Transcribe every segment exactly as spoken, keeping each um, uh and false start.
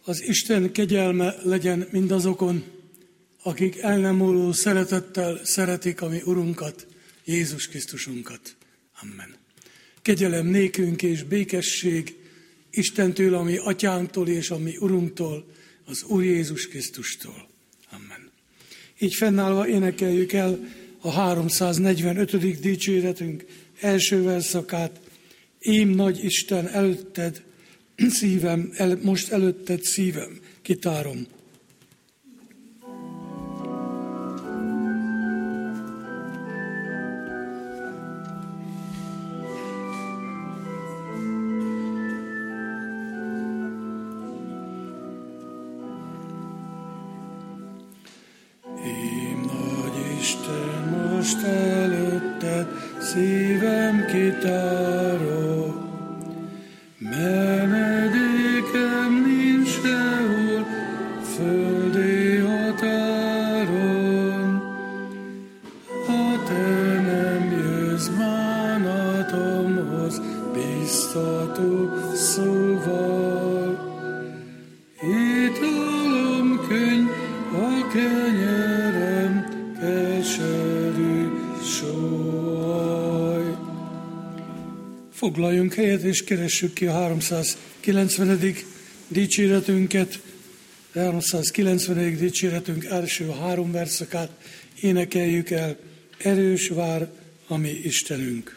Az Isten kegyelme legyen mindazokon, akik el nem múló szeretettel szeretik a mi Urunkat, Jézus Krisztusunkat. Amen. Kegyelem nékünk és békesség Istentől, a mi Atyánktól és a mi Urunktól, az Úr Jézus Krisztustól. Amen. Így fennállva énekeljük el a háromszáznegyvenötödik dicséretünk első verszakát. Ím nagy Isten előtted szívem, el, most előtted szívem, kitárom. Ím nagy Isten, most előtted szívem kitárom. Menedékem nincs sehol, földi határon. Ha te nem jössz bánatomhoz, biztató szóval. Italom könny, a kenyerem, keserű sóhaj. Foglaljunk helyet, és keressük ki a háromszázkilencvenedik dicséretünket. A háromszázkilencvenedik dicséretünk első három verszakát énekeljük el. Erős vár a mi Istenünk.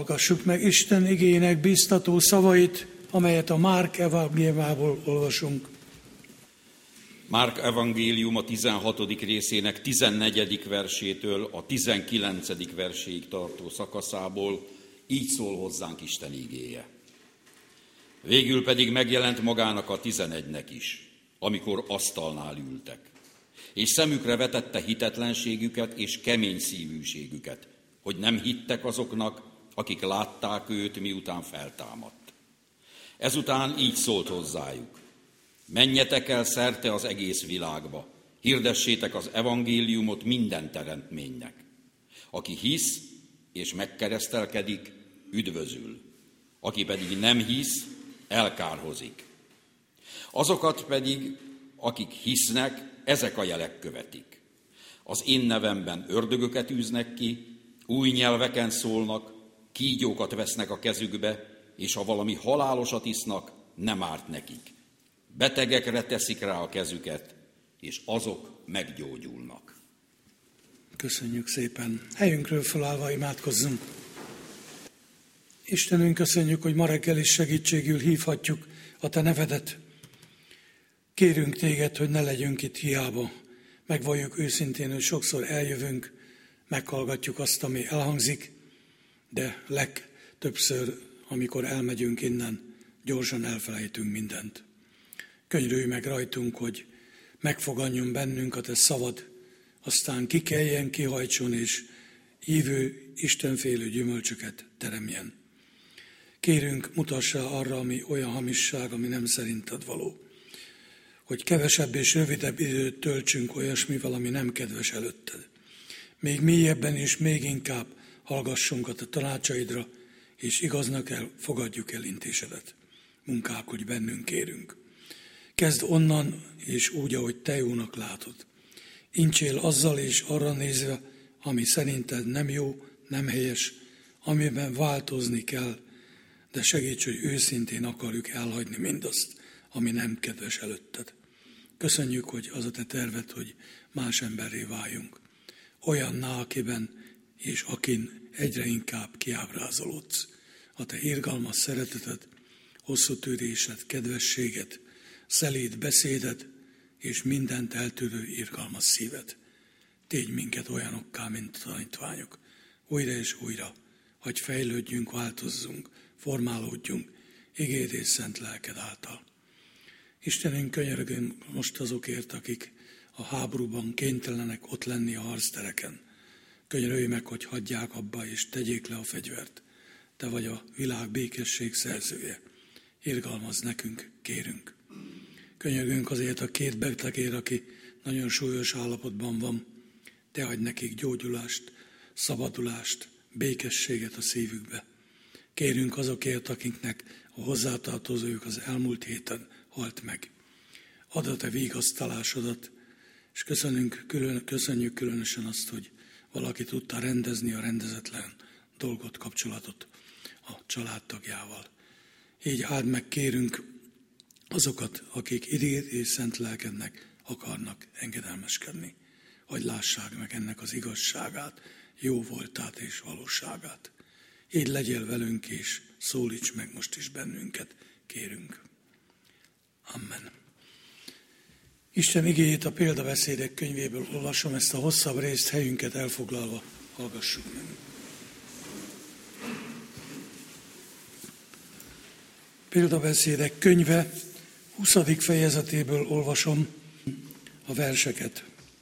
Hallgassuk meg Isten igéjének biztató szavait, amelyet a Márk evangéliumából olvasunk. Márk evangélium a tizenhatodik részének tizennegyedik versétől a tizenkilencedik verséig tartó szakaszából így szól hozzánk Isten igéje. Végül pedig megjelent magának a tizenegynek is, amikor asztalnál ültek, és szemükre vetette hitetlenségüket és kemény szívűségüket, hogy nem hittek azoknak, akik látták őt, miután feltámadt. Ezután így szólt hozzájuk: menjetek el szerte az egész világba, hirdessétek az evangéliumot minden teremtménynek. Aki hisz és megkeresztelkedik, üdvözül, aki pedig nem hisz, elkárhozik. Azokat pedig, akik hisznek, ezek a jelek követik. Az én nevemben ördögöket űznek ki, új nyelveken szólnak, kígyókat vesznek a kezükbe, és ha valami halálosat isznak, nem árt nekik. Betegekre teszik rá a kezüket, és azok meggyógyulnak. Köszönjük szépen. Helyünkről felállva imádkozzunk. Istenünk, köszönjük, hogy ma reggel is segítségül hívhatjuk a Te nevedet. Kérünk Téged, hogy ne legyünk itt hiába. Megvalljuk őszintén, hogy sokszor eljövünk, meghallgatjuk azt, ami elhangzik, de legtöbbször, amikor elmegyünk innen, gyorsan elfelejtünk mindent. Könyörülj meg rajtunk, hogy megfoganjon bennünk a Te szavad, aztán kikeljen, kihajtson, és ívő, istenfélő gyümölcsöket teremjen. Kérünk, mutassa arra, ami olyan hamisság, ami nem szerinted való. Hogy kevesebb és rövidebb időt töltsünk olyasmivel, ami nem kedves előtted. Még mélyebben és még inkább hallgassunk a Te tanácsaidra, és igaznak el, fogadjuk el intésedet. Munkálkodj bennünk, kérünk. Kezd onnan, és úgy, ahogy Te jónak látod. Incsél azzal és arra nézve, ami szerinted nem jó, nem helyes, amiben változni kell, de segíts, hogy őszintén akarjuk elhagyni mindazt, ami nem kedves előtted. Köszönjük, hogy az a Te terved, hogy más emberré váljunk. Olyanná, akiben és akin egyre inkább kiábrázolódsz. A Te irgalmas szereteted, hosszú tűrésed, kedvességed, szelíd beszéded és mindent eltűrő irgalmas szíved. Tégy minket olyanokká, mint tanítványok. Újra és újra, hogy fejlődjünk, változzunk, formálódjunk, igéd és szent lelked által. Istenünk, könyörgünk most azokért, akik a háborúban kénytelenek ott lenni a harctereken. Könyörülj meg, hogy hagyják abba és tegyék le a fegyvert. Te vagy a világ békesség szerzője. Irgalmazz nekünk, kérünk. Könyörgünk azért a két betegért, aki nagyon súlyos állapotban van. Te adj nekik gyógyulást, szabadulást, békességet a szívükbe. Kérünk azokért, akiknek a hozzátartozójuk az elmúlt héten halt meg. Add a Te vigasztalásodat, és köszönjük, külön, köszönjük különösen azt, hogy valaki tudta rendezni a rendezetlen dolgot, kapcsolatot a családtagjával. Így áld meg, kérünk, azokat, akik idéd és szent lelkednek akarnak engedelmeskedni. Hogy lássák meg ennek az igazságát, jó voltát és valóságát. Így legyél velünk, és szólíts meg most is bennünket, kérünk. Amen. Isten igéjét a példabeszédek könyvéből olvasom, ezt a hosszabb részt helyünket elfoglalva hallgassuk meg. Példabeszédek könyve huszadik fejezetéből olvasom a verseket.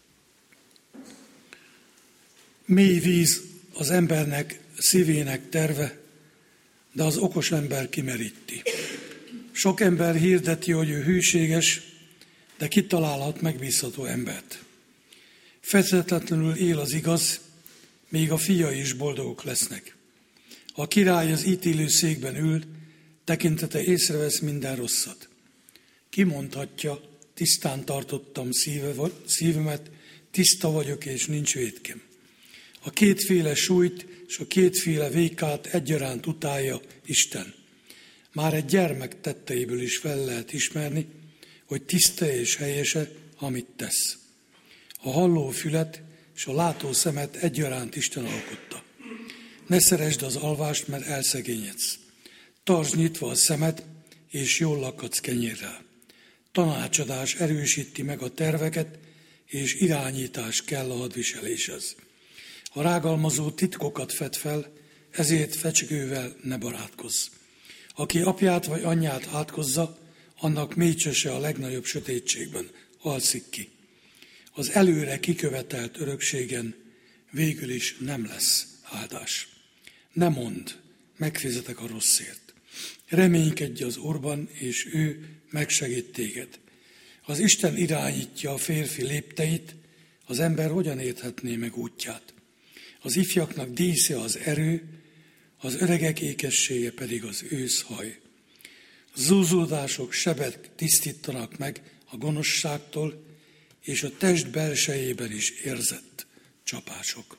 Mély víz az embernek szívének terve, de az okos ember kimeríti. Sok ember hirdeti, hogy ő hűséges, de ki találhat megbízható embert. Fedhetetlenül él az igaz, még a fiai is boldogok lesznek. Ha a király az ítélő székben ül, tekintete észrevesz minden rosszat. Ki mondhatja, tisztán tartottam szíve, szívemet, tiszta vagyok és nincs vétkem. A kétféle súlyt és a kétféle vékát egyaránt utálja Isten. Már egy gyermek tetteiből is fel lehet ismerni, hogy tiszta és helyese, amit tesz. A halló fület és a látó szemet egyaránt Isten alkotta. Ne szeresd az alvást, mert elszegényedsz. Tartsd nyitva a szemed, és jól lakadsz kenyérrel. Tanácsadás erősíti meg a terveket, és irányítás kell a hadviseléshez. A rágalmazó titkokat fed fel, ezért fecsegővel ne barátkozz. Aki apját vagy anyját átkozza, annak mécsese a legnagyobb sötétségben alszik ki. Az előre kikövetelt örökségen végül is nem lesz áldás. Ne mondd, megfizetek a rosszért. Reménykedj az Úrban, és ő megsegít téged. Az Isten irányítja a férfi lépteit, az ember hogyan érthetné meg útját? Az ifjaknak dísze az erő, az öregek ékessége pedig az őszhaj. Zúzódások sebet tisztítanak meg a gonoszságtól, és a test belsejében is érzett csapások.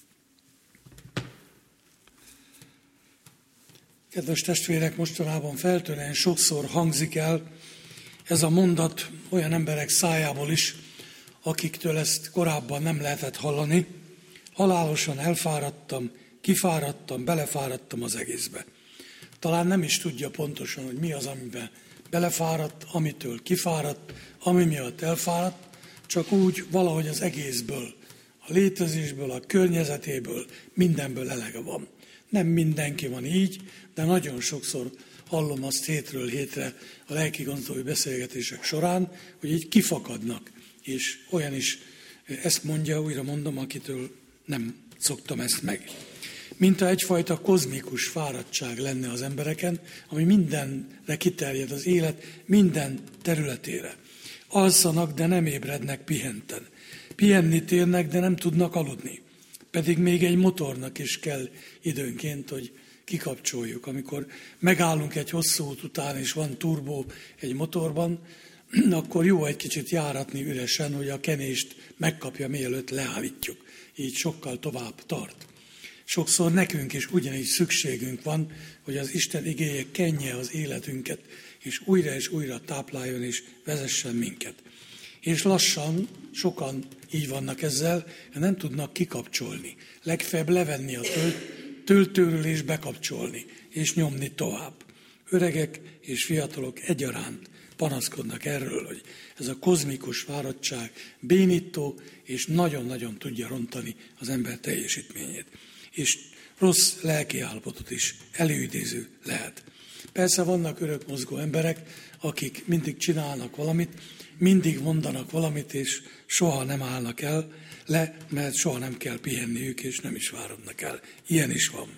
Kedves testvérek, mostanában feltűnően sokszor hangzik el ez a mondat olyan emberek szájából is, akiktől ezt korábban nem lehetett hallani. Halálosan elfáradtam, kifáradtam, belefáradtam az egészbe. Talán nem is tudja pontosan, hogy mi az, amiben belefáradt, amitől kifáradt, ami miatt elfáradt, csak úgy valahogy az egészből, a létezésből, a környezetéből, mindenből elege van. Nem mindenki van így, de nagyon sokszor hallom azt hétről hétre a lelkigazolói beszélgetések során, hogy így kifakadnak. És olyan is ezt mondja, újra mondom, akitől nem szoktam ezt meg. Mint egyfajta kozmikus fáradtság lenne az embereken, ami mindenre kiterjed az élet, minden területére. Alszanak, de nem ébrednek pihenten. Pihenni térnek, de nem tudnak aludni. Pedig még egy motornak is kell időnként, hogy kikapcsoljuk. Amikor megállunk egy hosszú út után, és van turbó egy motorban, akkor jó egy kicsit járatni üresen, hogy a kenést megkapja, mielőtt leállítjuk. Így sokkal tovább tart. Sokszor nekünk is ugyanígy szükségünk van, hogy az Isten igéje kenje az életünket, és újra és újra tápláljon és vezessen minket. És lassan sokan így vannak ezzel, nem tudnak kikapcsolni. Legfeljebb levenni a tölt, töltőről és bekapcsolni, és nyomni tovább. Öregek és fiatalok egyaránt panaszkodnak erről, hogy ez a kozmikus fáradtság bénító, és nagyon-nagyon tudja rontani az ember teljesítményét. És rossz lelkiállapotot is előidéző lehet. Persze vannak örökmozgó emberek, akik mindig csinálnak valamit, mindig mondanak valamit, és soha nem állnak el le, mert soha nem kell pihenniük, és nem is fáradnak el. Ilyen is van.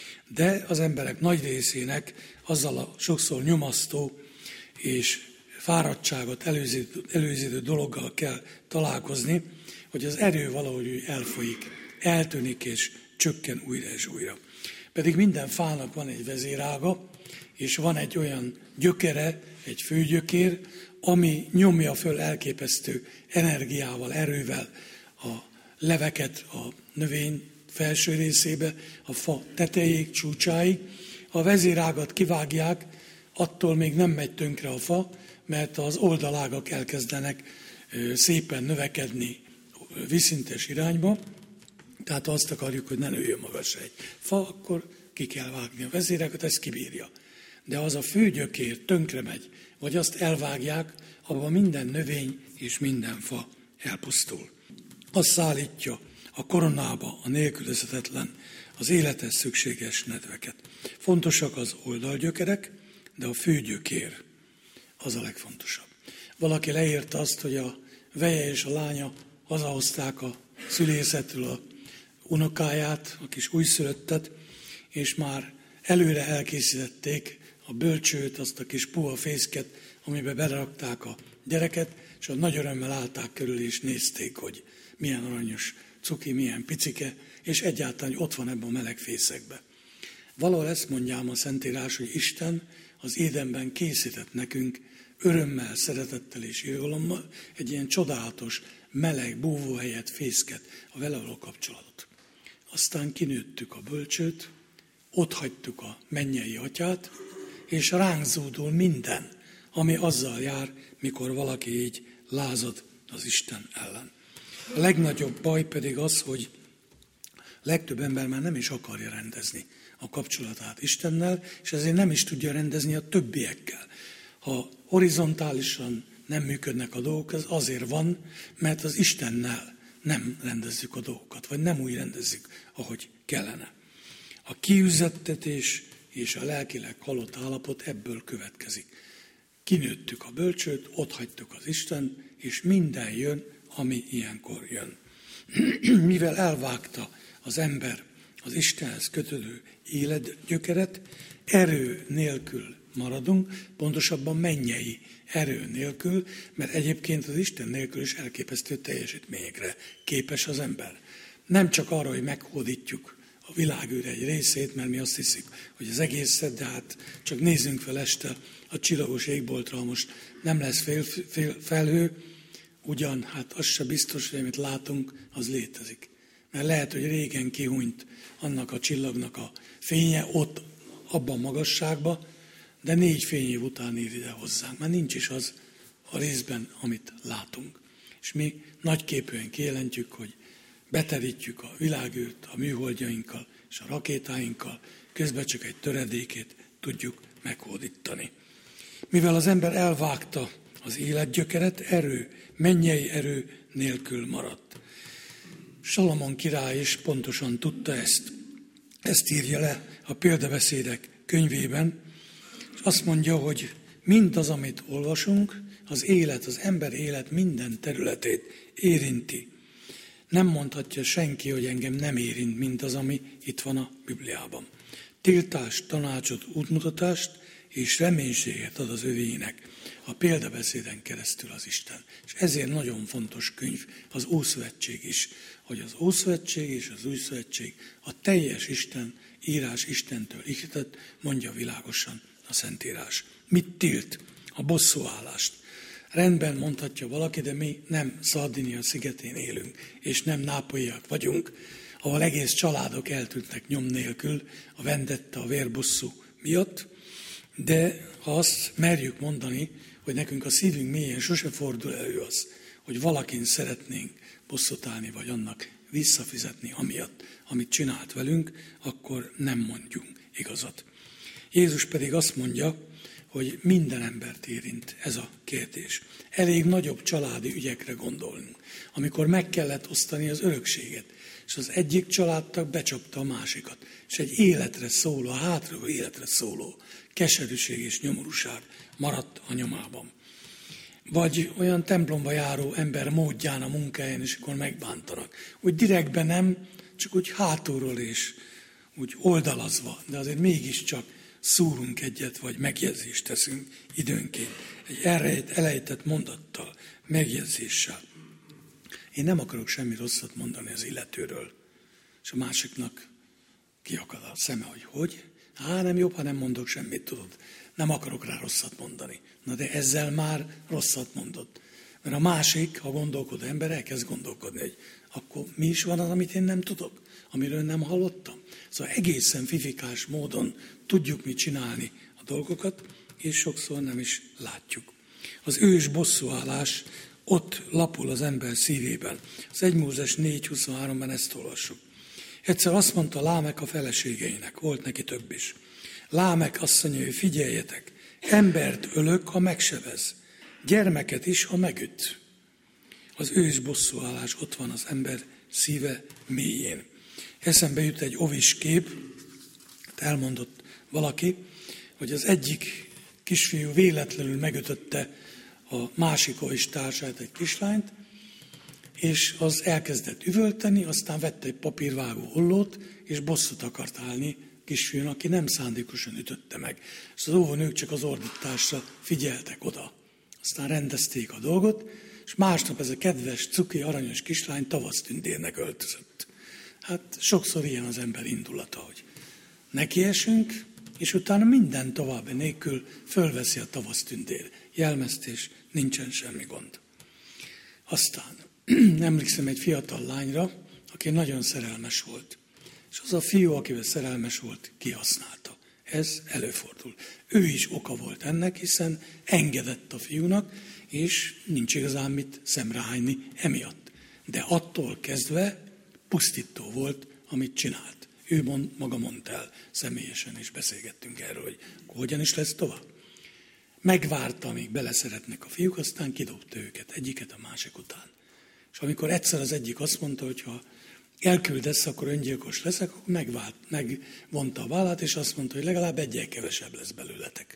De az emberek nagy részének azzal a sokszor nyomasztó és fáradtságot előző, előző dologgal kell találkozni, hogy az erő valahogy elfolyik, eltűnik és csökken újra és újra. Pedig minden fának van egy vezérága, és van egy olyan gyökere, egy főgyökér, ami nyomja föl elképesztő energiával, erővel a leveket a növény felső részébe, a fa tetejéig, csúcsáig. A vezérágat kivágják, attól még nem megy tönkre a fa, mert az oldalágak elkezdenek szépen növekedni vízszintes irányba. Tehát azt akarjuk, hogy ne nőjön magas egy fa, akkor ki kell vágni a vezérágat, ezt kibírja. De az a főgyökér tönkre megy, vagy azt elvágják, abban minden növény és minden fa elpusztul. Az szállítja a koronába a nélkülözhetetlen, az élethez szükséges nedveket. Fontosak az oldalgyökerek, de a főgyökér az a legfontosabb. Valaki leírta azt, hogy a veje és a lánya hazahozták a szülészetről a unokáját, a kis újszülöttet, és már előre elkészítették a bölcsőt, azt a kis puha fészket, amiben berakták a gyereket, és a nagy örömmel állták körül, és nézték, hogy milyen aranyos cuki, milyen picike, és egyáltalán ott van ebben a meleg fészekben. Valahol ezt mondjám a Szentírás, hogy Isten az Édenben készített nekünk örömmel, szeretettel és irgalommal egy ilyen csodálatos, meleg, búvóhelyet, fészket, a vele való kapcsolatot. Aztán kinőttük a bölcsőt, ott hagytuk a mennyei atyát, és ránk zúdul minden, ami azzal jár, mikor valaki így lázad az Isten ellen. A legnagyobb baj pedig az, hogy Legtöbb ember már nem is akarja rendezni a kapcsolatát Istennel, és ezért nem is tudja rendezni a többiekkel. Ha horizontálisan nem működnek a dolgok, az azért van, mert az Istennel nem rendezzük a dolgokat, vagy nem úgy rendezzük, ahogy kellene. A kiüzettetés és a lelkileg halott állapot ebből következik. Kinőttük a bölcsőt, ott hagytuk az Isten, és minden jön, ami ilyenkor jön. Mivel elvágta az ember az Istenhez kötődő életgyökeret, erő nélkül maradunk, pontosabban mennyei erő nélkül, mert egyébként az Isten nélkül is elképesztő teljesítményekre képes az ember. Nem csak arra, hogy meghódítjuk a világűr egy részét, mert mi azt hiszük, hogy az egészet, de hát csak nézzünk fel este a csillagos égboltra, ha most nem lesz fél, fél, felhő, ugyan, hát az se biztos, hogy amit látunk, az létezik. Mert lehet, hogy régen kihunyt annak a csillagnak a fénye ott, abban a magasságban, de négy fényév után ér ide hozzánk. Már nincs is az a részben, amit látunk. És mi nagyképűen kijelentjük, hogy beterítjük a világűrt a műholdjainkkal és a rakétáinkkal, közben csak egy töredékét tudjuk meghódítani. Mivel az ember elvágta az életgyökeret, erő, mennyei erő nélkül maradt. Salamon király is pontosan tudta ezt. Ezt írja le a példabeszédek könyvében, és azt mondja, hogy mindaz, amit olvasunk, az élet, az ember élet minden területét érinti. Nem mondhatja senki, hogy engem nem érint mindaz, ami itt van a Bibliában. Tiltást, tanácsot, útmutatást és reménységet ad az övéinek a példabeszéden keresztül az Isten. És ezért nagyon fontos könyv az Ószövetség is, hogy az Ószövetség és az Új Szövetség a teljes Isten, írás Istentől ihletett, mondja világosan a Szentírás. Mit tilt? A bosszúállást. Rendben mondhatja valaki, de mi nem Szardinia szigetén élünk, és nem nápolyiak vagyunk, ahol egész családok eltűntek nyom nélkül a vendetta, a vérbosszú miatt, de ha azt merjük mondani, hogy nekünk a szívünk mélyén sose fordul elő az, hogy valakin szeretnénk bosszút állni, vagy annak visszafizetni amiatt, amit csinált velünk, akkor nem mondjunk igazat. Jézus pedig azt mondja, hogy minden embert érint ez a kérdés. Elég nagyobb családi ügyekre gondolnunk, amikor meg kellett osztani az örökséget, és az egyik családtag becsapta a másikat, és egy életre szóló, a hátralévő életre szóló keserűség és nyomorúság maradt a nyomában. Vagy olyan templomba járó ember módján a munkáján, és akkor megbántanak. Úgy direktben nem, csak úgy hátulról és úgy oldalazva, de azért mégiscsak szúrunk egyet, vagy megjegyzést teszünk időnként. Egy elrejt, elejtett mondattal, megjegyzéssel. Én nem akarok semmi rosszat mondani az illetőről. És a másiknak kiakad a szeme, hogy hogy? Á, nem jobb, ha nem mondok semmit, tudod. Nem akarok rá rosszat mondani. Na de ezzel már rosszat mondott. Mert a másik, ha gondolkodó ember, elkezd gondolkodni, hogy akkor mi is van az, amit én nem tudok, amiről nem hallottam. Szóval egészen fifikás módon tudjuk mit csinálni a dolgokat, és sokszor nem is látjuk. Az ős bosszúállás ott lapul az ember szívében. Az egy Mózes négy huszonháromban ezt olvassuk. Egyszer azt mondta Lámek a feleségeinek, volt neki több is. Lámek asszonyai, figyeljetek, embert ölök, ha megsebez, gyermeket is, ha megüt. Az ős bosszúállás ott van az ember szíve mélyén. Eszembe jut egy ovis kép, elmondott valaki, hogy az egyik kisfiú véletlenül megütötte a másik ovis társát, egy kislányt, és az elkezdett üvölteni, aztán vette egy papírvágó ollót, és bosszút akart állni kisfiún, aki nem szándékosan ütötte meg. És az óvónők csak az ordításra figyeltek oda. Aztán rendezték a dolgot, és másnap ez a kedves, cuki, aranyos kislány tavasztündérnek öltözött. Hát sokszor ilyen az ember indulata, hogy nekiesünk, és utána minden további nélkül fölveszi a tavasztündér jelmezt, és nincsen semmi gond. Aztán emlékszem egy fiatal lányra, aki nagyon szerelmes volt. És az a fiú, akivel szerelmes volt, kihasználta. Ez előfordul. Ő is oka volt ennek, hiszen engedett a fiúnak, és nincs igazán mit szemrehányni emiatt. De attól kezdve pusztító volt amit csinált. Ő mond, maga mondta el személyesen, és beszélgettünk erről, hogy hogyan is lesz tovább. Megvárta, amíg beleszeretnek a fiúk, aztán kidobta őket, egyiket a másik után. És amikor egyszer az egyik azt mondta, hogy ha elküldesz, akkor öngyilkos leszek, akkor megvált, megvonta a vállát, és azt mondta, hogy legalább egyel kevesebb lesz belőletek.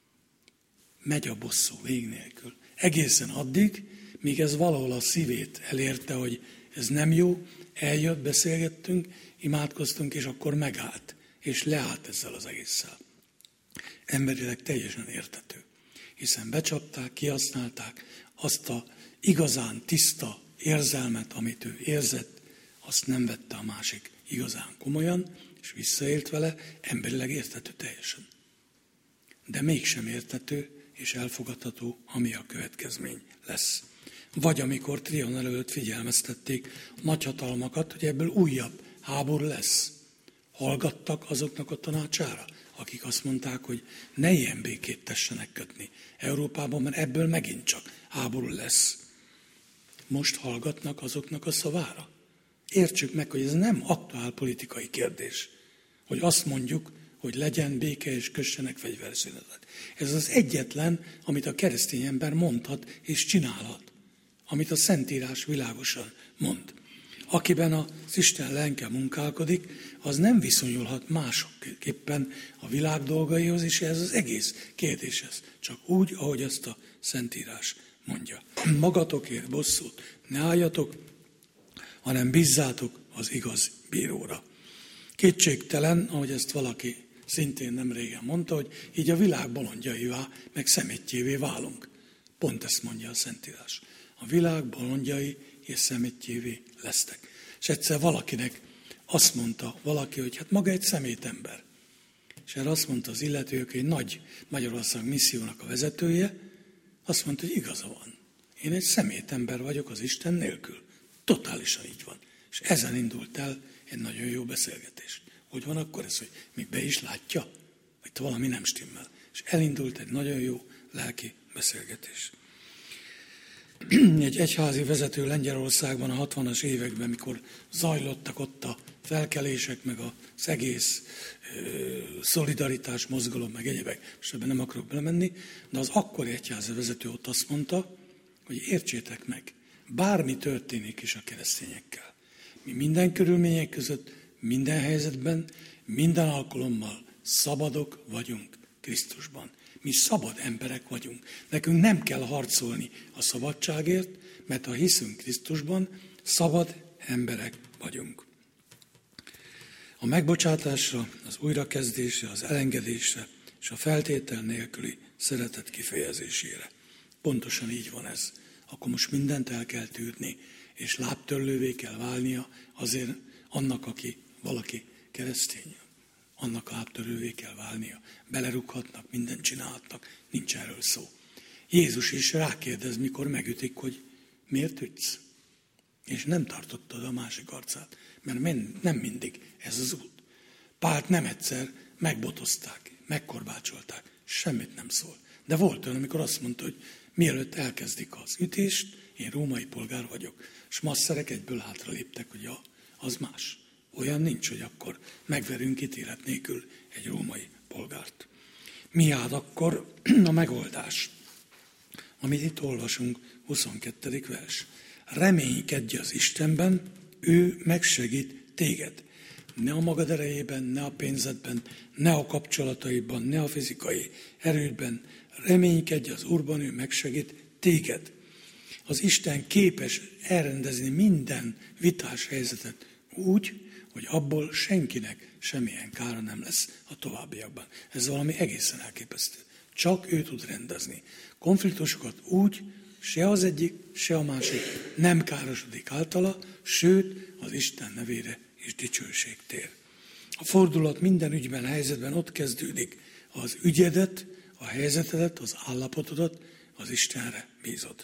Megy a bosszú vég nélkül. Egészen addig, míg ez valahol a szívét elérte, hogy ez nem jó, eljött, beszélgettünk, imádkoztunk, és akkor megállt, és leállt ezzel az egésszel. Emberileg teljesen érthető, hiszen becsapták, kihasználták azt a igazán tiszta érzelmet, amit ő érzett, azt nem vette a másik igazán komolyan, és visszaélt vele, emberileg érthető teljesen. De mégsem érthető és elfogadható, ami a következmény lesz. Vagy amikor Trianon előtt figyelmeztették a nagyhatalmakat, hogy ebből újabb háború lesz. Hallgattak azoknak a tanácsára, akik azt mondták, hogy ne ilyen békét tessenek kötni Európában, mert ebből megint csak háború lesz. Most hallgatnak azoknak a szavára. Értsük meg, hogy ez nem aktuál politikai kérdés, hogy azt mondjuk, hogy legyen béke és kössenek fegyverszünetet. Ez az egyetlen, amit a keresztény ember mondhat és csinálhat, amit a Szentírás világosan mond. Akiben az Isten lelke munkálkodik, az nem viszonyulhat másképpen a világ dolgaihoz, és ez az egész kérdéshez. Csak úgy, ahogy ezt a Szentírás mondja. Magatokért bosszút ne álljatok, hanem bízzátok az igaz bíróra. Kétségtelen, ahogy ezt valaki szintén nem régen mondta, hogy így a világ bolondjaivá, meg szemétjévé válunk. Pont ezt mondja a Szentírás. A világ bolondjai és szemétjévé lesztek. És egyszer valakinek azt mondta valaki, hogy hát maga egy szemétember. És erre azt mondta az illető, hogy egy nagy Magyarország missziónak a vezetője, azt mondta, hogy igaza van. Én egy szemétember vagyok az Isten nélkül. Totálisan így van. És ezen indult el egy nagyon jó beszélgetés. Hogy van akkor ez, hogy még be is látja, hogy valami nem stimmel. És elindult egy nagyon jó lelki beszélgetés. Egy egyházi vezető Lengyelországban a hatvanas években, mikor zajlottak ott a felkelések, meg az egész ö, szolidaritás mozgalom, meg egyebek, most ebben nem akarok belemenni, de az akkori egyházi vezető ott azt mondta, hogy értsétek meg, bármi történik is a keresztényekkel. Mi minden körülmények között, minden helyzetben, minden alkalommal szabadok vagyunk Krisztusban. Mi szabad emberek vagyunk. Nekünk nem kell harcolni a szabadságért, mert ha hiszünk Krisztusban, szabad emberek vagyunk. A megbocsátásra, az újrakezdésre, az elengedésre és a feltétel nélküli szeretet kifejezésére. Pontosan így van ez. Akkor most mindent el kell tűrni, és lábtörlővé kell válnia azért annak, aki valaki keresztény. Annak lábtörővé kell válnia. Belerughatnak, mindent csinálhatnak, nincs erről szó. Jézus is rákérdez, mikor megütik, hogy miért ütsz? És nem tartottad a másik arcát, mert nem mindig ez az út. Pált nem egyszer megbotozták, megkorbácsolták, semmit nem szól. De volt olyan, amikor azt mondta, hogy mielőtt elkezdik az ütést, én római polgár vagyok. És masszerek egyből hátraléptek, hogy ja, az más. Olyan nincs, hogy akkor megverünk ítélet nélkül egy római polgárt. Mi áll akkor a megoldás? Amit itt olvasunk, huszonkettedik vers. Reménykedj az Istenben, ő megsegít téged. Ne a magad erejében, ne a pénzedben, ne a kapcsolataidban, ne a fizikai erődben. Reménykedj az Úrban, ő megsegít téged. Az Isten képes elrendezni minden vitás helyzetet úgy, hogy abból senkinek semmilyen kára nem lesz a továbbiakban. Ez valami egészen elképesztő. Csak ő tud rendezni. Konfliktusokat úgy, se az egyik, se a másik nem károsodik általa, sőt, az Isten nevére is dicsőség tér. A fordulat minden ügyben, helyzetben ott kezdődik. Az ügyedet, a helyzetedet, az állapotodat az Istenre bízod.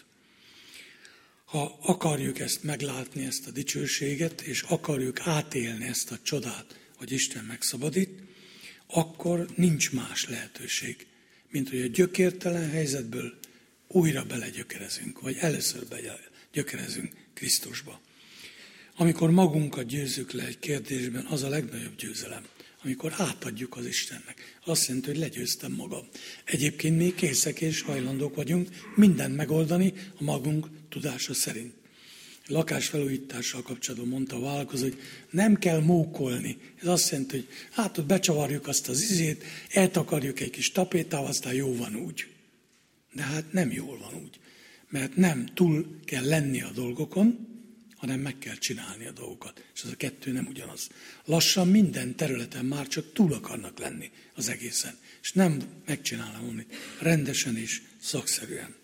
Ha akarjuk ezt meglátni, ezt a dicsőséget, és akarjuk átélni ezt a csodát, hogy Isten megszabadít, akkor nincs más lehetőség, mint hogy a gyökértelen helyzetből újra belegyökerezünk, vagy először belegyökerezünk Krisztusba. Amikor magunkat győzzük le egy kérdésben, az a legnagyobb győzelem. Amikor átadjuk az Istennek. Azt jelenti, hogy legyőztem magam. Egyébként mi készek és hajlandók vagyunk mindent megoldani a magunk tudása szerint. Lakásfelújítással kapcsolatban mondta a vállalkozó, hogy nem kell mókolni. Ez azt jelenti, hogy hát ott becsavarjuk azt az izét, eltakarjuk egy kis tapétával, aztán jó van úgy. De hát nem jól van úgy. Mert nem túl kell lenni a dolgokon, hanem meg kell csinálni a dolgokat. És az a kettő nem ugyanaz. Lassan minden területen már csak túl akarnak lenni az egészen. És nem megcsinálnak valamit rendesen és szakszerűen.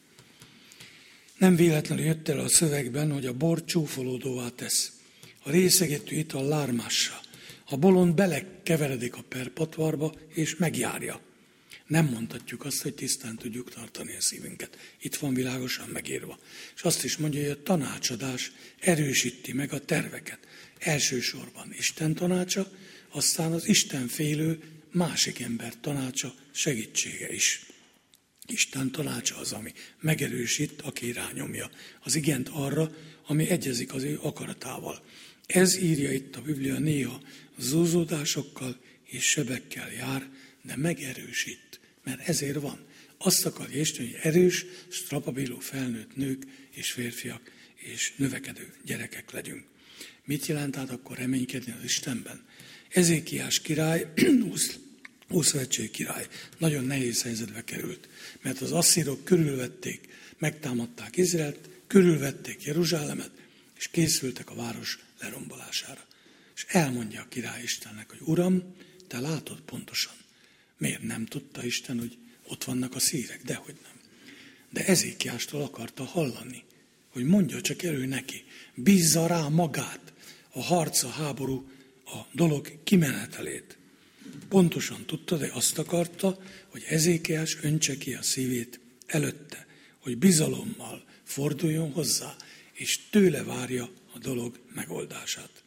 Nem véletlenül jött el a szövegben, hogy a bor csúfolódóvá tesz. A részegető ital lármássá. A bolond belekeveredik a perpatvarba, és megjárja. Nem mondhatjuk azt, hogy tisztán tudjuk tartani a szívünket. Itt van világosan megírva. És azt is mondja, hogy a tanácsadás erősíti meg a terveket. Elsősorban Isten tanácsa, aztán az Isten félő másik ember tanácsa, segítsége is. Isten tanácsa az, ami megerősít, aki irányomja az igent arra, ami egyezik az ő akaratával. Ez írja itt a Biblia néha zúzódásokkal és sebekkel jár, de megerősít, mert ezért van. Azt akarja Isten, hogy erős, strapabiló felnőtt nők és férfiak és növekedő gyerekek legyünk. Mit jelent át akkor reménykedni az Istenben? Ezékiás király, Ószövetség király nagyon nehéz helyzetbe került, mert az asszírok körülvették, megtámadták Izraelt, körülvették Jeruzsálemet, és készültek a város lerombolására. És elmondja a király Istennek, hogy Uram, te látod pontosan. Miért nem tudta Isten, hogy ott vannak a szírek? Dehogy nem. De Ezékiástól akarta hallani, hogy mondja csak elő neki, bízza rá magát, a harc, a háború, a dolog kimenetelét. Pontosan tudta, de azt akarta, hogy Ezékiás öntse ki a szívét előtte, hogy bizalommal forduljon hozzá, és tőle várja a dolog megoldását.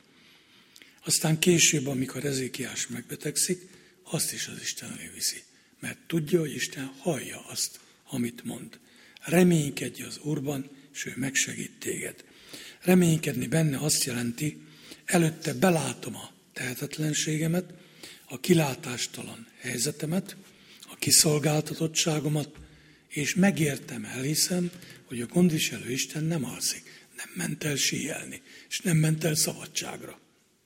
Aztán később, amikor Ezékiás megbetegszik, azt is az Isten elé viszi, mert tudja, hogy Isten hallja azt, amit mond. Reménykedj az Úrban, és ő megsegít téged. Reménykedni benne azt jelenti, előtte belátom a tehetetlenségemet, a kilátástalan helyzetemet, a kiszolgáltatottságomat, és megértem, elhiszem, hogy a gondviselő Isten nem alszik, nem ment el síelni, és nem ment el szabadságra.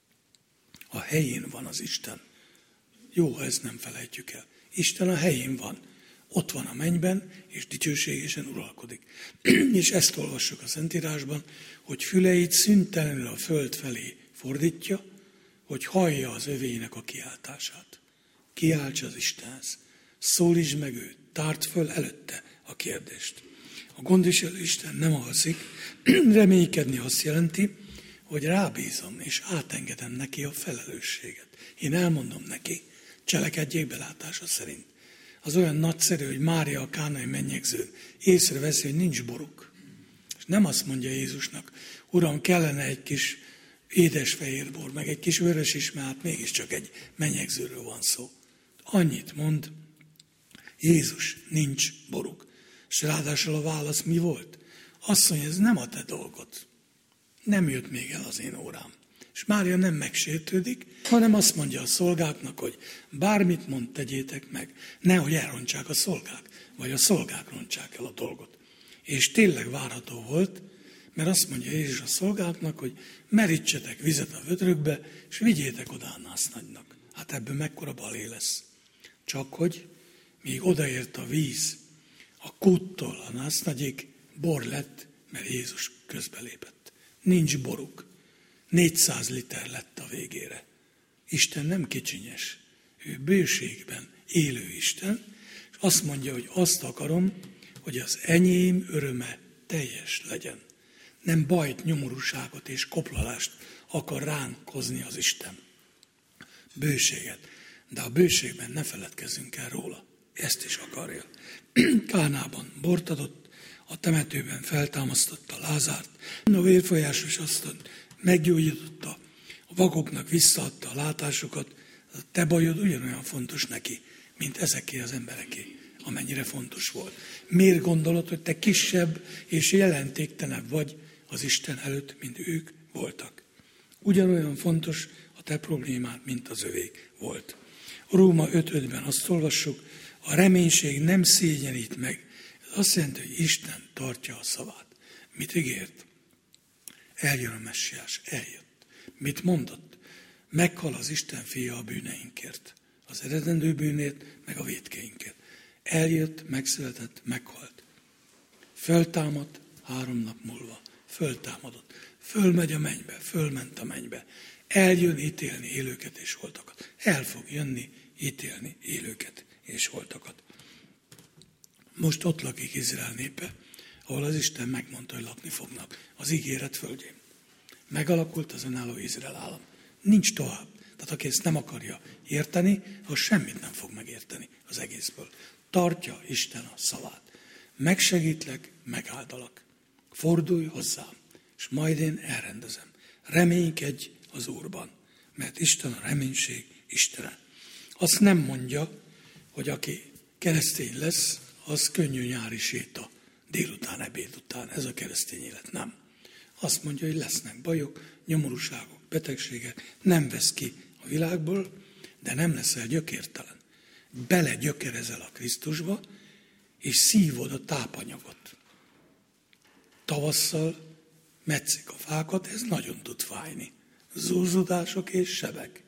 A helyén van az Isten. Jó, ha ezt nem felejtjük el. Isten a helyén van. Ott van a mennyben, és dicsőségesen uralkodik. És ezt olvassuk a Szentírásban, hogy füleit szüntelenül a föld felé fordítja, hogy hallja az övének a kiáltását. Kiálts az Istenhez. Szólítsd meg őt, tárd föl előtte a kérdést. A gondviselő Isten nem alszik, reménykedni azt jelenti, hogy rábízom és átengedem neki a felelősséget. Én elmondom neki, cselekedjék belátása szerint. Az olyan nagyszerű, hogy Mária a kánai mennyegző észreveszi, hogy nincs boruk. És nem azt mondja Jézusnak, Uram, kellene egy kis édes fehérbor, meg egy kis vörös is, mert hát mégiscsak egy mennyegzőről van szó. Annyit mond, Jézus, nincs boruk. És ráadásul a válasz mi volt? Azt mondja, ez nem a te dolgod. Nem jött még el az én órám. És Mária nem megsértődik, hanem azt mondja a szolgáknak, hogy bármit mond, tegyétek meg. Nehogy elrontsák a szolgák, vagy a szolgák rontsák el a dolgot. És tényleg várható volt, mert azt mondja Jézus a szolgáknak, hogy merítsetek vizet a vödrökbe, és vigyétek oda a násznagynak. Hát ebből mekkora balé lesz. Csak hogy még odaért a víz, a kúttól a násznagyig bor lett, mert Jézus közbelépett. Nincs boruk. négyszáz liter lett a végére. Isten nem kicsinyes. Ő bőségben élő Isten, és azt mondja, hogy azt akarom, hogy az enyém öröme teljes legyen. Nem bajt, nyomorúságot és koplalást akar ránk hozni az Isten. Bőséget. De a bőségben ne feledkezzünk el róla. Ezt is akarja. Kánában bort adott, a temetőben feltámasztotta Lázárt, a vérfolyásos asszonyt meggyógyította, a vakoknak visszaadta a látásukat. A te bajod ugyanolyan fontos neki, mint ezeké az embereké, amennyire fontos volt. Miért gondolod, hogy te kisebb és jelentéktelenebb vagy az Isten előtt, mint ők voltak? Ugyanolyan fontos a te problémád, mint az övék volt. Róma öt ötben azt olvassuk, a reménység nem szégyenít meg. Ez azt jelenti, hogy Isten tartja a szavát. Mit ígért? Eljön a messiás, eljött. Mit mondott? Meghal az Isten fia a bűneinkért. Az eredendő bűnért, meg a vétkeinkért. Eljött, megszületett, meghalt. Föltámadt három nap múlva. Föltámadott. Fölmegy a mennybe, fölment a mennybe. Eljön ítélni élőket és holtakat. El fog jönni ítélni élőket és holtakat. Most ott lakik Izrael népe, ahol az Isten megmondta, hogy lakni fognak az ígéret földjén. Megalakult az önálló Izrael állam. Nincs tovább. Tehát aki ezt nem akarja érteni, az semmit nem fog megérteni az egészből. Tartja Isten a szavát. Megsegítlek, megáldalak. Fordulj hozzám, és majd én elrendezem. Reménykedj az Úrban, mert Isten a reménység Istene. Azt nem mondja, hogy aki keresztény lesz, az könnyű nyári séta, délután, ebéd után. Ez a keresztény élet, nem. Azt mondja, hogy lesznek bajok, nyomorúságok, betegségek, nem vesz ki a világból, de nem leszel gyökértelen. Belegyökerezel a Krisztusba, és szívod a tápanyagot. Tavasszal metszik a fákat, ez nagyon tud fájni. Zúzódások és sebek.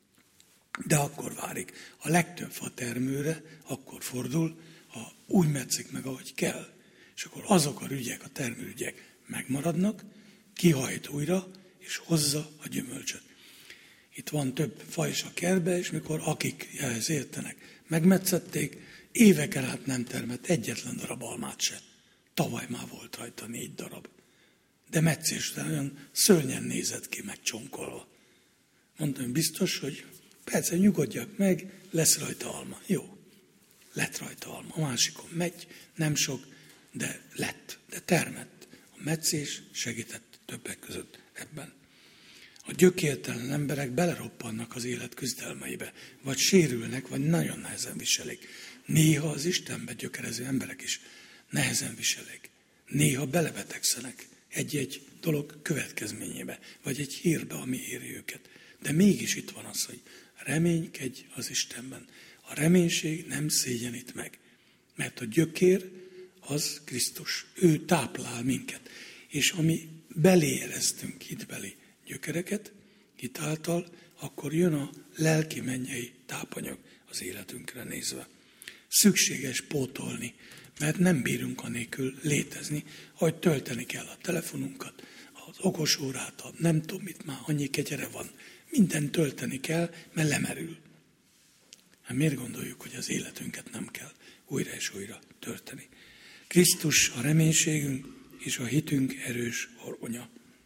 De akkor várik. A legtöbb fa termőre akkor fordul, ha úgy metszik meg, ahogy kell. És akkor azok a rügyek, a termőrügyek megmaradnak, kihajt újra, és hozza a gyümölcsöt. Itt van több fa is a kertbe, és mikor akik ehhez értenek, megmetszették, éveken át nem termett egyetlen darab almát se. Tavaly már volt rajta négy darab. De meccés után olyan szörnyen nézett ki, megcsonkolva. Mondtam, hogy biztos, hogy persze nyugodjak meg, lesz rajta alma. Jó, lett rajta alma. A másikon megy, nem sok, de lett, de termett. A meccés segített többek között ebben. A gyökértelen emberek beleroppannak az élet küzdelmeibe, vagy sérülnek, vagy nagyon nehezen viselik. Néha az Istenbe gyökerező emberek is nehezen viselik. Néha belebetegszenek egy-egy dolog következményébe, vagy egy hírbe, ami éri őket. De mégis itt van az, hogy reménykedj az Istenben. A reménység nem szégyenít meg, mert a gyökér az Krisztus. Ő táplál minket. És ami belé eresztünk hitbeli gyökereket, hitáltal, akkor jön a lelki mennyei tápanyag az életünkre nézve. Szükséges pótolni, mert nem bírunk anélkül létezni, ahogy tölteni kell a telefonunkat, az okosórát, a nem tudom mit, már annyi kegyere van. Mindent tölteni kell, mert lemerül. Hát miért gondoljuk, hogy az életünket nem kell újra és újra tölteni? Krisztus a reménységünk és a hitünk erős horgonya.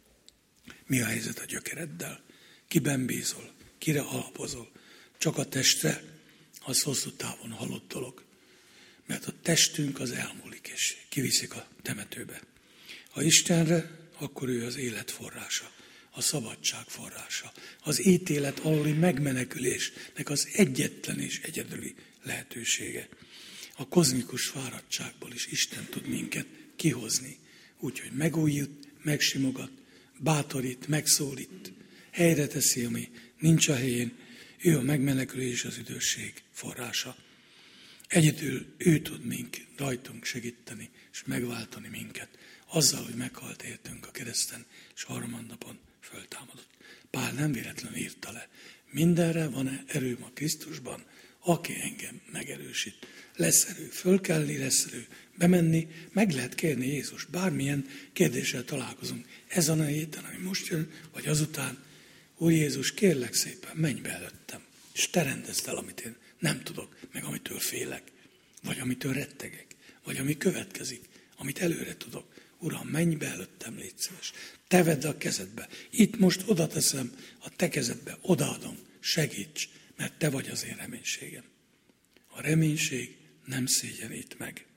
Mi a helyzet a gyökereddel? Kiben bízol? Kire alapozol? Csak a testre? Az hosszú távon halott dolog. Mert a testünk az elmúlik, és kiviszik a temetőbe. Ha Istenre, akkor ő az élet forrása, a szabadság forrása, az ítélet aluli megmenekülésnek az egyetlen és egyedüli lehetősége. A kozmikus fáradtságból is Isten tud minket kihozni, úgyhogy megújít, megsimogat, bátorít, megszólít, helyre teszi, ami nincs a helyén, ő a megmenekülés, az üdvösség forrása. Egyedül ő tud minket, rajtunk segíteni, és megváltani minket, azzal, hogy meghalt értünk a kereszten, és harmadnapon föltámadott. Pál nem véletlenül írta le. Mindenre van erőm a Krisztusban, aki engem megerősít. Lesz erő fölkelni, lesz erő bemenni, meg lehet kérni Jézus. Bármilyen kérdéssel találkozunk. Ezen a héten, ami most jön, vagy azután, Úr Jézus, kérlek szépen, menj be előttem, és te rendezd el, amit én nem tudok, meg amitől félek, vagy amitől rettegek, vagy ami következik, amit előre tudok. Uram, menj be előttem, légy szíves. Te vedd a kezedbe. Itt most oda teszem a te kezedbe, odaadom, segíts, mert te vagy az én reménységem. A reménység nem szégyenít meg.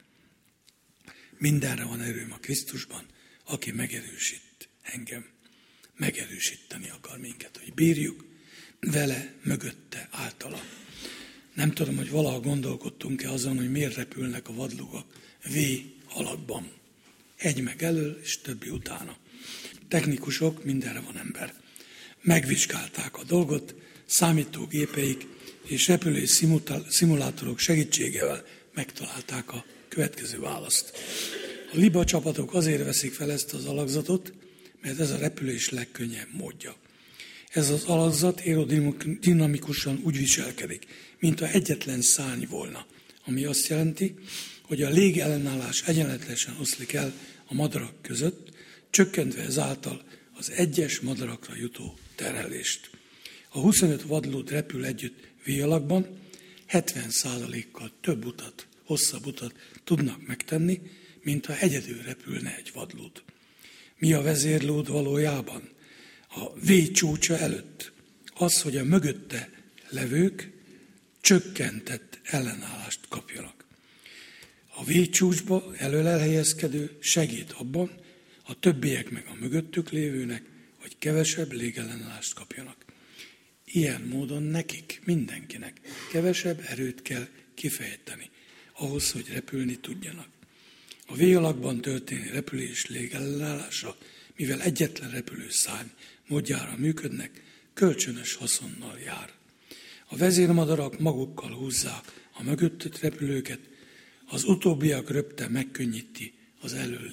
Mindenre van erőm a Krisztusban, aki megerősít engem. Megerősíteni akar minket, hogy bírjuk vele, mögötte, általa. Nem tudom, hogy valaha gondolkodtunk-e azon, hogy miért repülnek a vadlugak V alakban. Egy meg elől, és többi utána. Technikusok, mindenre van ember. Megvizsgálták a dolgot, számítógépeik és repülő szimulátorok segítségével megtalálták a következő választ. A liba csapatok azért veszik fel ezt az alakzatot, mert ez a repülés legkönnyebb módja. Ez az alakzat aerodinamikusan úgy viselkedik, mint ha egyetlen szárny volna, ami azt jelenti, hogy a légellenállás egyenletesen oszlik el a madarak között, csökkentve ezáltal az egyes madarakra jutó terhelést. A huszonöt vadlód repül együtt V alakban, hetven százalékkal több utat, hosszabb utat tudnak megtenni, mint ha egyedül repülne egy vadlód. Mi a vezérlód valójában? A V csúcsa előtt az, hogy a mögötte levők csökkentett ellenállást kapjanak. A V csúcsba elől elhelyezkedő segít abban, a többiek meg a mögöttük lévőnek, hogy kevesebb légellenállást kapjanak. Ilyen módon nekik, mindenkinek kevesebb erőt kell kifejteni, ahhoz, hogy repülni tudjanak. A V alakban történő repülés légellenállása, mivel egyetlen repülőszárny módjára működnek, kölcsönös haszonnal jár. A vezérmadarak magukkal húzzák a mögöttött repülőket, az utóbbiak röpte megkönnyíti az elől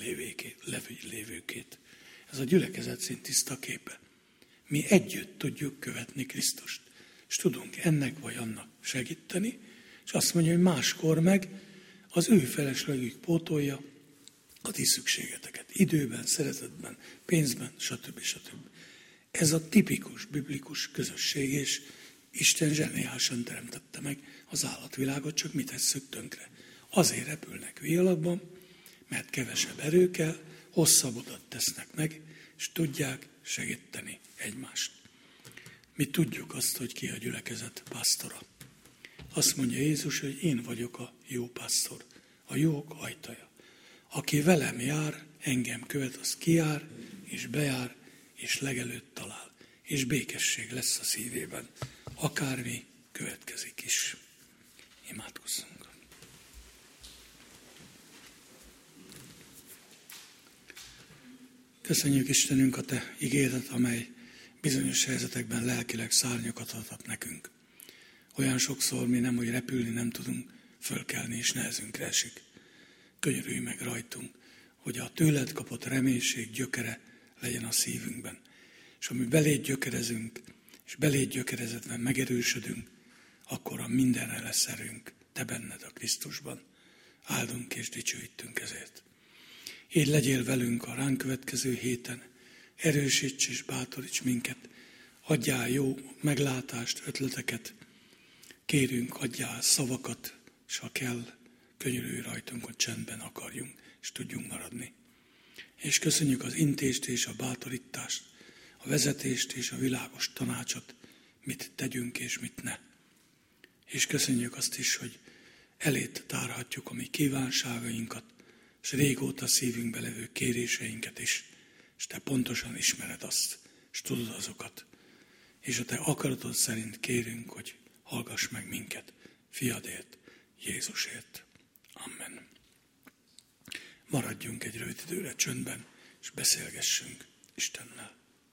lévőkét. Ez a gyülekezet szint tiszta képe. Mi együtt tudjuk követni Krisztust, és tudunk ennek vagy annak segíteni, és azt mondja, hogy máskor meg az ő feleslegük pótolja a ti szükségeteket. Időben, szeretetben, pénzben, stb. stb. Ez a tipikus biblikus közösség, és Isten zseniálisan teremtette meg az állatvilágot, csak mit tesszük tönkre. Azért repülnek V alakban, mert kevesebb erő kell, hosszabb utat tesznek meg, és tudják segíteni egymást. Mi tudjuk azt, hogy ki a gyülekezet pásztora. Azt mondja Jézus, hogy én vagyok a jó pásztor, a jók ajtaja. Aki velem jár, engem követ, az kijár, és bejár, és legelőtt talál. És békesség lesz a szívében. Akármi következik is. Imádkozzunk. Köszönjük Istenünk a Te igédet, amely bizonyos helyzetekben lelkileg szárnyakat adhat nekünk. Olyan sokszor mi nem, hogy repülni nem tudunk, fölkelni és nehezünkre esik. Könyörülj meg rajtunk, hogy a tőled kapott reménység gyökere legyen a szívünkben. És ami beléd gyökerezünk, és beléd gyökerezetben megerősödünk, akkor a mindenre lesz erőnk, Te benned a Krisztusban. Áldunk és dicsőítünk ezért. Így legyél velünk a ránk következő héten, erősíts és bátoríts minket, adjál jó meglátást, ötleteket, kérünk, adjál szavakat, és ha kell, könyörülj rajtunk, hogy csendben akarjunk, és tudjunk maradni. És köszönjük az intést és a bátorítást, a vezetést és a világos tanácsot, mit tegyünk és mit ne. És köszönjük azt is, hogy elét tárhatjuk a mi kívánságainkat, és régóta szívünkbe levő kéréseinket is, és Te pontosan ismered azt, és tudod azokat. És a Te akaratod szerint kérünk, hogy hallgass meg minket, Fiadért, Jézusért. Amen. Maradjunk egy rövid időre csöndben, és beszélgessünk Istennel.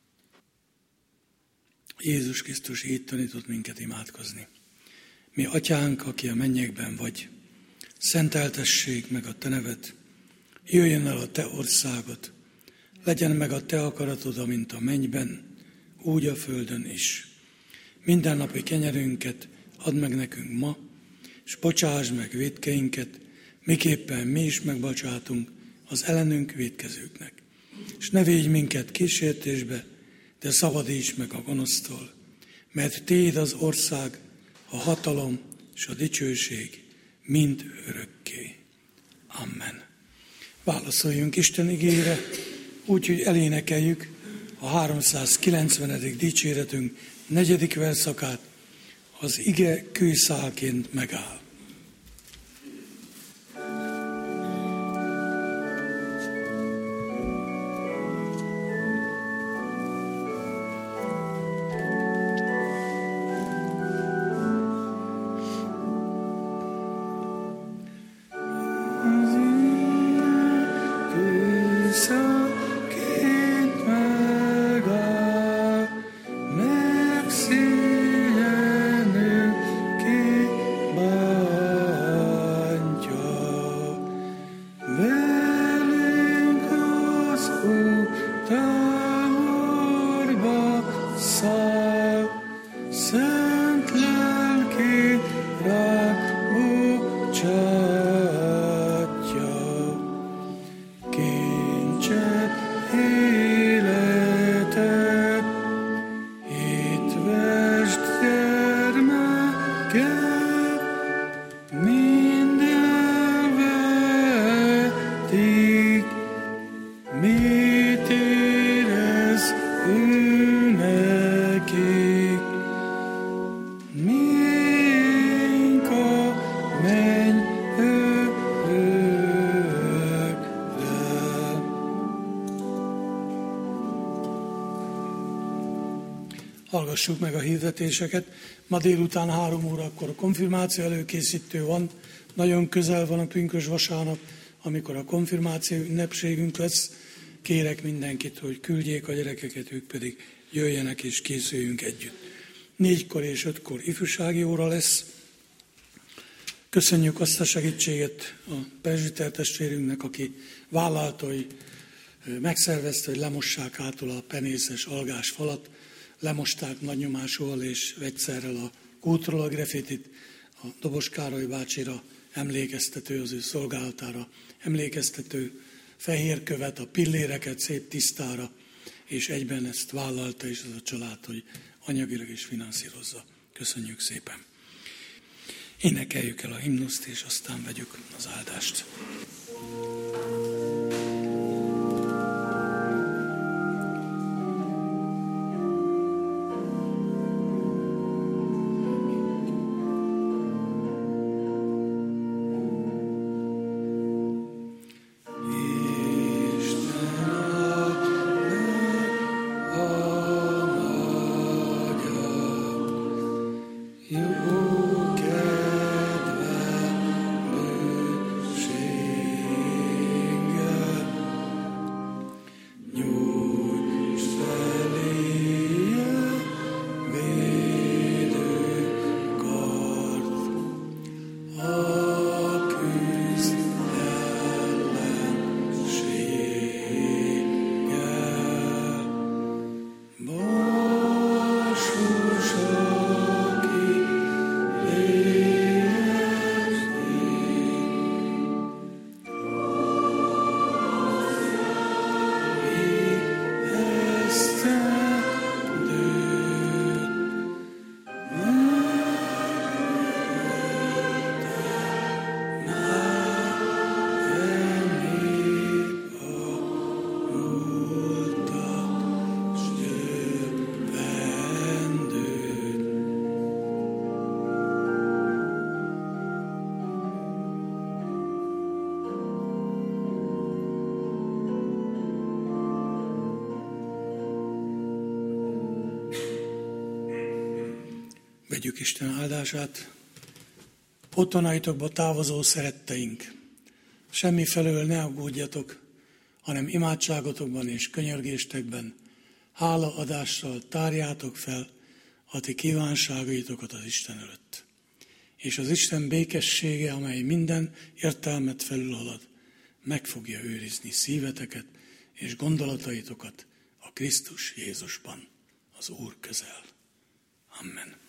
Jézus Krisztus így tanított minket imádkozni. Mi Atyánk, aki a mennyekben vagy, szenteltessék meg a Te neved, jöjjön el a Te országod, legyen meg a Te akaratod, amint a mennyben, úgy a földön is. Mindennapi kenyerünket add meg nekünk ma, és bocsásd meg vétkeinket, miképpen mi is megbocsátunk az ellenünk vétkezőknek. És ne védj minket kísértésbe, de szabadíts meg a gonosztól, mert Téd az ország, a hatalom és a dicsőség mind örökké. Amen. Válaszoljunk Isten igére, úgy, hogy elénekeljük a háromszázkilencvenedik dicséretünk negyedik verszakát, az ige kőszálként megáll. Hallgassuk meg a hirdetéseket. Ma délután három órakor konfirmáció előkészítő van. Nagyon közel van a pünkösd vasárnap, amikor a konfirmáció ünnepségünk lesz. Kérek mindenkit, hogy küldjék a gyerekeket, ők pedig jöjjenek és készüljünk együtt. Négykor és ötkor ifjúsági óra lesz. Köszönjük azt a segítséget a presbiter testvérünknek, aki vállalta, hogy megszervezte, hogy lemossák ától a penészes algás falat, lemosták nagy nyomásúval és vegyszerrel a kútról a grafitit, a Dobos Károly bácsira emlékeztető, az ő szolgálatára emlékeztető fehér követ, a pilléreket szép tisztára, és egyben ezt vállalta is az a család, hogy anyagilag is finanszírozza. Köszönjük szépen! Énekeljük el a himnuszt, és aztán vegyük az áldást. Vegyük Isten áldását. Otthonaitokba távozó szeretteink, semmi felől ne aggódjatok, hanem imádságotokban és könyörgéstekben hálaadással tárjátok fel a ti kívánságaitokat az Isten előtt. És az Isten békessége, amely minden értelmet felülhalad, meg fogja őrizni szíveteket és gondolataitokat a Krisztus Jézusban, az Úr közel. Amen.